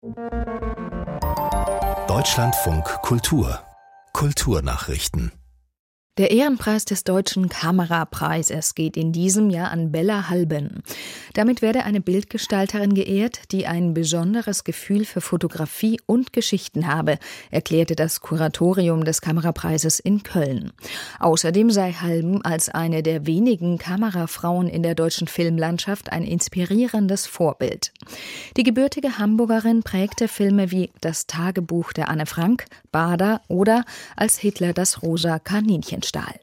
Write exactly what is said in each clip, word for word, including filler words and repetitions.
Deutschlandfunk Kultur Kulturnachrichten. Der Ehrenpreis des Deutschen Kamerapreises geht in diesem Jahr an Bella Halben. Damit werde eine Bildgestalterin geehrt, die ein besonderes Gefühl für Fotografie und Geschichten habe, erklärte das Kuratorium des Kamerapreises in Köln. Außerdem sei Halben als eine der wenigen Kamerafrauen in der deutschen Filmlandschaft ein inspirierendes Vorbild. Die gebürtige Hamburgerin prägte Filme wie Das Tagebuch der Anne Frank, Bader oder Als Hitler das rosa Kaninchen stahl.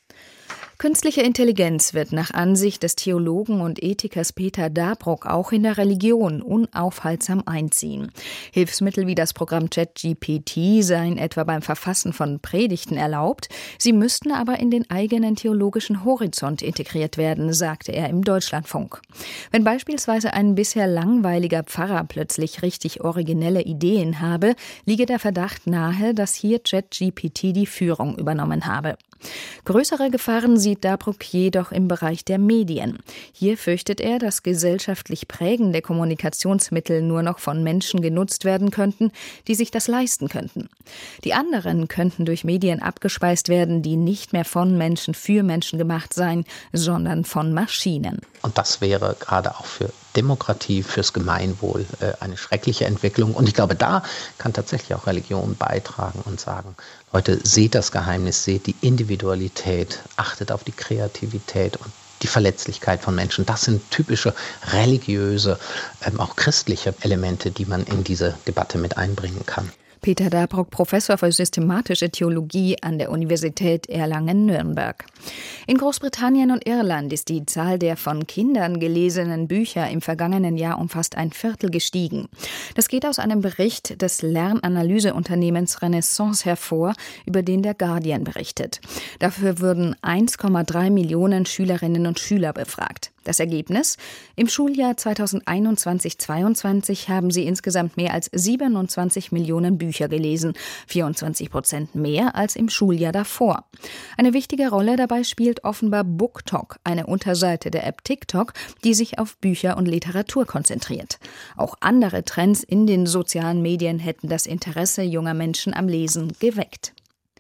Künstliche Intelligenz wird nach Ansicht des Theologen und Ethikers Peter Dabrock auch in der Religion unaufhaltsam einziehen. Hilfsmittel wie das Programm ChatGPT seien etwa beim Verfassen von Predigten erlaubt, sie müssten aber in den eigenen theologischen Horizont integriert werden, sagte er im Deutschlandfunk. Wenn beispielsweise ein bisher langweiliger Pfarrer plötzlich richtig originelle Ideen habe, liege der Verdacht nahe, dass hier ChatGPT die Führung übernommen habe. Größere Gefahren sieht Dabrock jedoch im Bereich der Medien. Hier fürchtet er, dass gesellschaftlich prägende Kommunikationsmittel nur noch von Menschen genutzt werden könnten, die sich das leisten könnten. Die anderen könnten durch Medien abgespeist werden, die nicht mehr von Menschen für Menschen gemacht seien, sondern von Maschinen. Und das wäre gerade auch für Demokratie, fürs Gemeinwohl äh, eine schreckliche Entwicklung. Und ich glaube, da kann tatsächlich auch Religion beitragen und sagen, Leute, seht das Geheimnis, seht die Individualität, achtet auf die Kreativität und die Verletzlichkeit von Menschen. Das sind typische religiöse, ähm, auch christliche Elemente, die man in diese Debatte mit einbringen kann. Peter Dabrock, Professor für systematische Theologie an der Universität Erlangen-Nürnberg. In Großbritannien und Irland ist die Zahl der von Kindern gelesenen Bücher im vergangenen Jahr um fast ein Viertel gestiegen. Das geht aus einem Bericht des Lernanalyseunternehmens Renaissance hervor, über den der Guardian berichtet. Dafür wurden eins Komma drei Millionen Schülerinnen und Schüler befragt. Das Ergebnis? Im Schuljahr zweitausendeinundzwanzig zweiundzwanzig haben sie insgesamt mehr als siebenundzwanzig Millionen Bücher gelesen, vierundzwanzig Prozent mehr als im Schuljahr davor. Eine wichtige Rolle dabei spielt offenbar BookTok, eine Unterseite der App TikTok, die sich auf Bücher und Literatur konzentriert. Auch andere Trends in den sozialen Medien hätten das Interesse junger Menschen am Lesen geweckt.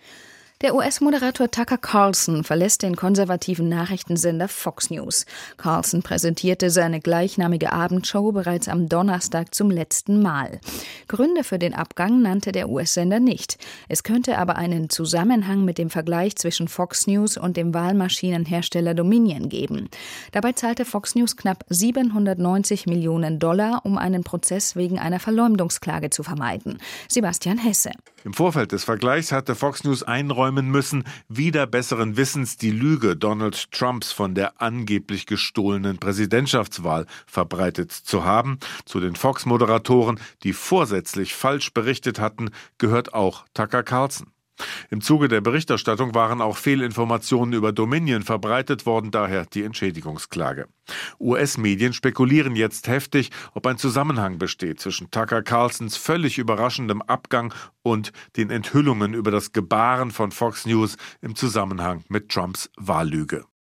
Der U S-Moderator Tucker Carlson verlässt den konservativen Nachrichtensender Fox News. Carlson präsentierte seine gleichnamige Abendshow bereits am Donnerstag zum letzten Mal. Gründe für den Abgang nannte der U S-Sender nicht. Es könnte aber einen Zusammenhang mit dem Vergleich zwischen Fox News und dem Wahlmaschinenhersteller Dominion geben. Dabei zahlte Fox News knapp siebenhundertneunzig Millionen Dollar, um einen Prozess wegen einer Verleumdungsklage zu vermeiden. Sebastian Hesse. Im Vorfeld des Vergleichs hatte Fox News einräumen müssen, wider besseren Wissens die Lüge Donald Trumps von der angeblich gestohlenen Präsidentschaftswahl verbreitet zu haben. Zu den Fox-Moderatoren, die vorsätzlich falsch berichtet hatten, gehört auch Tucker Carlson. Im Zuge der Berichterstattung waren auch Fehlinformationen über Dominion verbreitet worden, daher die Entschädigungsklage. U S-Medien spekulieren jetzt heftig, ob ein Zusammenhang besteht zwischen Tucker Carlsons völlig überraschendem Abgang und den Enthüllungen über das Gebaren von Fox News im Zusammenhang mit Trumps Wahllüge.